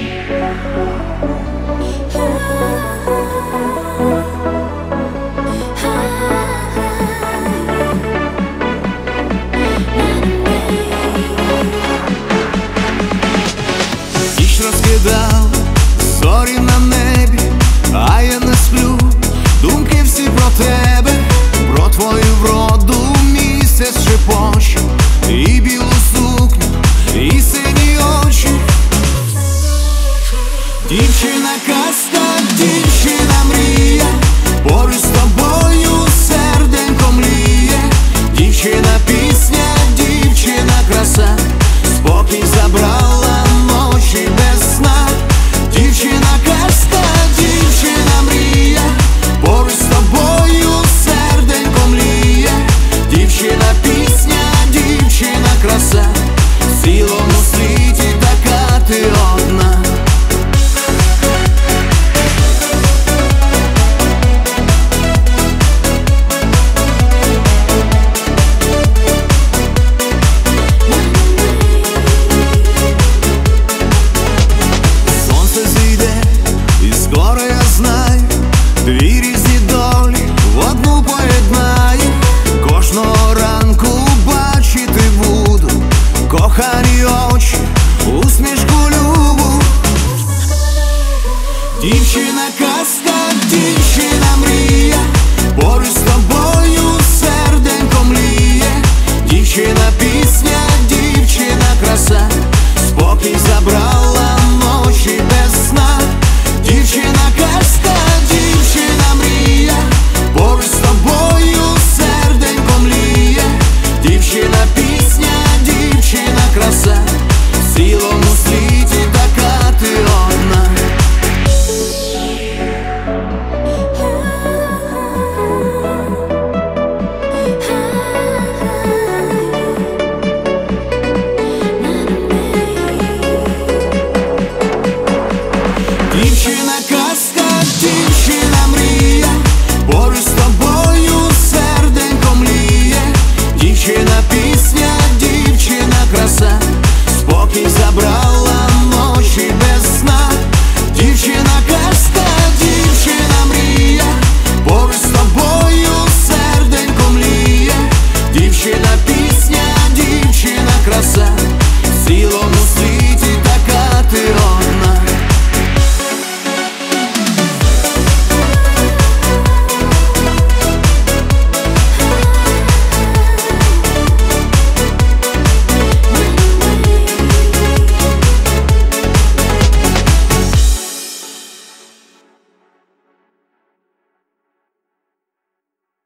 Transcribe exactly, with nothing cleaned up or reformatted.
Розкидав зорі на небі, а я не сплю. Думки всі про тебе, про твою вроду. Місяць шепоче, і білу сукню, і сині очі. Дівчина казка, дівчина мрія, поруч з тобою серденько мліє. Дівчина пісня, дівчина краса, спокій забрала ночі без сна. Дівчина казка, дівчина мрія, поруч з тобою серденько мліє. Дівчина пісня, дівчина краса, в цілому світі така ти одна. Скоро я знаю, дві різні долі в одну поєднаю. Кожного ранку бачити буду кохані очі, усмішку любу. Дівчина